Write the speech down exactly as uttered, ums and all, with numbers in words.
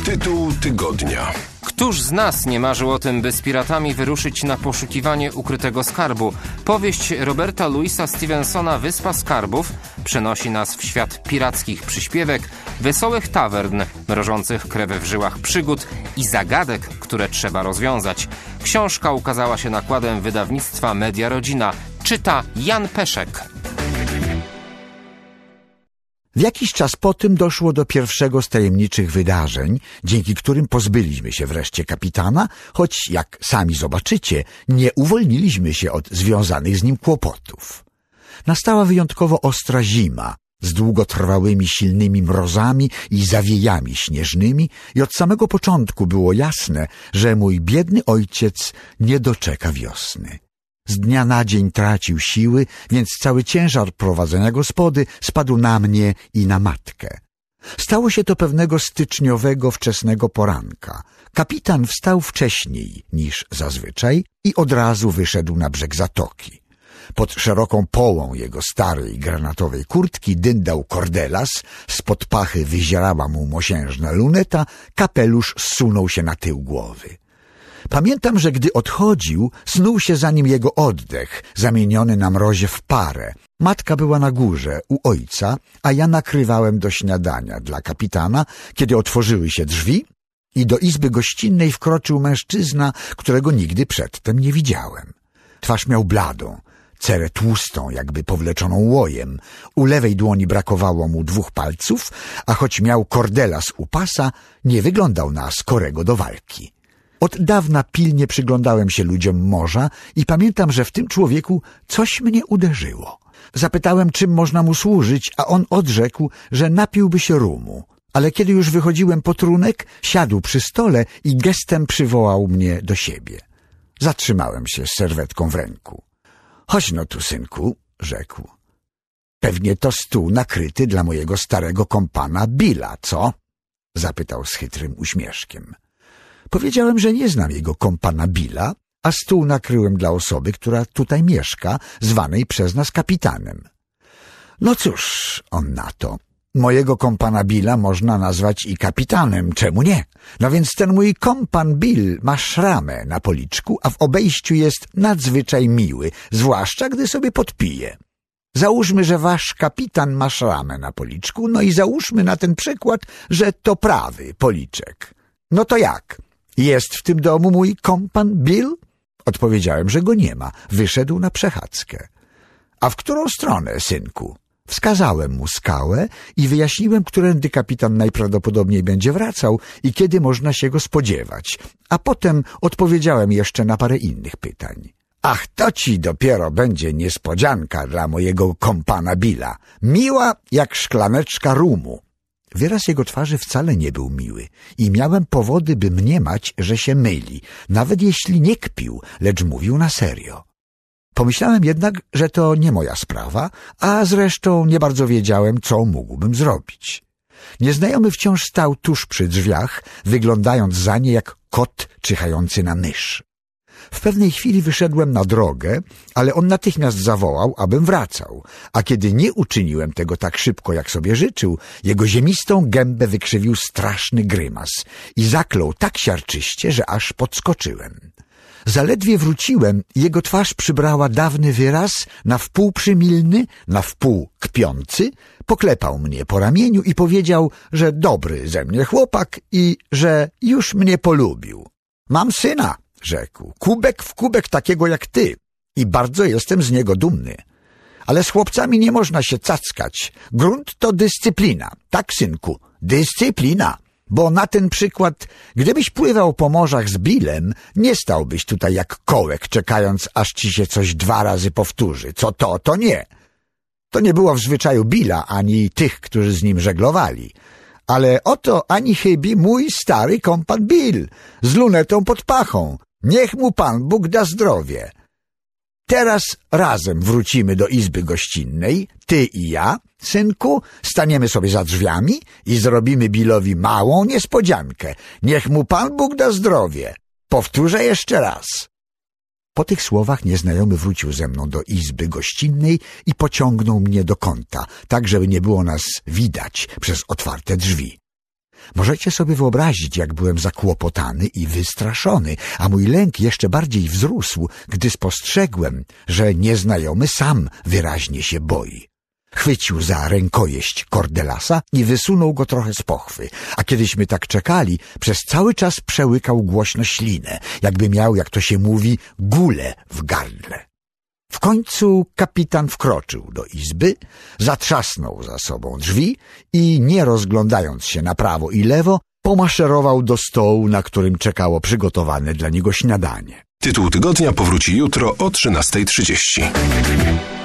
Tytuł tygodnia. Któż z nas nie marzył o tym, by z piratami wyruszyć na poszukiwanie ukrytego skarbu? Powieść Roberta Louisa Stevensona Wyspa Skarbów przenosi nas w świat pirackich przyśpiewek, wesołych tawern, mrożących krew w żyłach przygód i zagadek, które trzeba rozwiązać. Książka ukazała się nakładem wydawnictwa Media Rodzina. Czyta Jan Peszek. W jakiś czas po tym doszło do pierwszego z tajemniczych wydarzeń, dzięki którym pozbyliśmy się wreszcie kapitana, choć, jak sami zobaczycie, nie uwolniliśmy się od związanych z nim kłopotów. Nastała wyjątkowo ostra zima, z długotrwałymi silnymi mrozami i zawiejami śnieżnymi i od samego początku było jasne, że mój biedny ojciec nie doczeka wiosny. Z dnia na dzień tracił siły, więc cały ciężar prowadzenia gospody spadł na mnie i na matkę. Stało się to pewnego styczniowego wczesnego poranka. Kapitan wstał wcześniej niż zazwyczaj i od razu wyszedł na brzeg zatoki. Pod szeroką połą jego starej granatowej kurtki dyndał kordelas, spod pachy wyzierała mu mosiężna luneta, kapelusz zsunął się na tył głowy. Pamiętam, że gdy odchodził, snuł się za nim jego oddech, zamieniony na mrozie w parę. Matka była na górze, u ojca, a ja nakrywałem do śniadania dla kapitana, kiedy otworzyły się drzwi i do izby gościnnej wkroczył mężczyzna, którego nigdy przedtem nie widziałem. Twarz miał bladą, cerę tłustą, jakby powleczoną łojem. U lewej dłoni brakowało mu dwóch palców, a choć miał kordelas u pasa, nie wyglądał na skorego do walki. Od dawna pilnie przyglądałem się ludziom morza i pamiętam, że w tym człowieku coś mnie uderzyło. Zapytałem, czym można mu służyć, a on odrzekł, że napiłby się rumu. Ale kiedy już wychodziłem po trunek, siadł przy stole i gestem przywołał mnie do siebie. Zatrzymałem się z serwetką w ręku. — Chodź no tu, synku — rzekł. — Pewnie to stół nakryty dla mojego starego kompana Billa, co? — zapytał z chytrym uśmieszkiem. Powiedziałem, że nie znam jego kompana Billa, a stół nakryłem dla osoby, która tutaj mieszka, zwanej przez nas kapitanem. No cóż, on na to. Mojego kompana Billa można nazwać i kapitanem, czemu nie? No więc ten mój kompan Bill ma szramę na policzku, a w obejściu jest nadzwyczaj miły, zwłaszcza gdy sobie podpije. Załóżmy, że wasz kapitan ma szramę na policzku, no i załóżmy na ten przykład, że to prawy policzek. No to jak? Jest w tym domu mój kompan Bill? Odpowiedziałem, że go nie ma. Wyszedł na przechadzkę. A w którą stronę, synku? Wskazałem mu skałę i wyjaśniłem, którędy kapitan najprawdopodobniej będzie wracał i kiedy można się go spodziewać. A potem odpowiedziałem jeszcze na parę innych pytań. Ach, to ci dopiero będzie niespodzianka dla mojego kompana Billa. Miła jak szklaneczka rumu. Wyraz jego twarzy wcale nie był miły i miałem powody, by mniemać, że się myli, nawet jeśli nie kpił, lecz mówił na serio. Pomyślałem jednak, że to nie moja sprawa, a zresztą nie bardzo wiedziałem, co mógłbym zrobić. Nieznajomy wciąż stał tuż przy drzwiach, wyglądając za nie jak kot czyhający na mysz. W pewnej chwili wyszedłem na drogę, ale on natychmiast zawołał, abym wracał, a kiedy nie uczyniłem tego tak szybko, jak sobie życzył, jego ziemistą gębę wykrzywił straszny grymas i zaklął tak siarczyście, że aż podskoczyłem. Zaledwie wróciłem, jego twarz przybrała dawny wyraz, na wpół przymilny, na wpół kpiący, poklepał mnie po ramieniu i powiedział, że dobry ze mnie chłopak i że już mnie polubił. Mam syna, rzekł, kubek w kubek takiego jak ty i bardzo jestem z niego dumny. Ale z chłopcami nie można się cackać. Grunt to dyscyplina. Tak, synku, dyscyplina. Bo na ten przykład, gdybyś pływał po morzach z Billem, nie stałbyś tutaj jak kołek, czekając, aż ci się coś dwa razy powtórzy. Co to, to nie. To nie było w zwyczaju Billa, ani tych, którzy z nim żeglowali. Ale oto ani chybi mój stary kompan Bill, z lunetą pod pachą. Niech mu Pan Bóg da zdrowie. Teraz razem wrócimy do izby gościnnej, ty i ja, synku, staniemy sobie za drzwiami i zrobimy Billowi małą niespodziankę. Niech mu Pan Bóg da zdrowie. Powtórzę jeszcze raz. Po tych słowach nieznajomy wrócił ze mną do izby gościnnej i pociągnął mnie do kąta, tak żeby nie było nas widać przez otwarte drzwi. Możecie sobie wyobrazić, jak byłem zakłopotany i wystraszony, a mój lęk jeszcze bardziej wzrósł, gdy spostrzegłem, że nieznajomy sam wyraźnie się boi. Chwycił za rękojeść Cordelasa i wysunął go trochę z pochwy, a kiedyśmy tak czekali, przez cały czas przełykał głośno ślinę, jakby miał, jak to się mówi, gulę w gardle. W końcu kapitan wkroczył do izby, zatrzasnął za sobą drzwi i, nie rozglądając się na prawo i lewo, pomaszerował do stołu, na którym czekało przygotowane dla niego śniadanie. Tytuł tygodnia powróci jutro o trzynastej trzydzieści.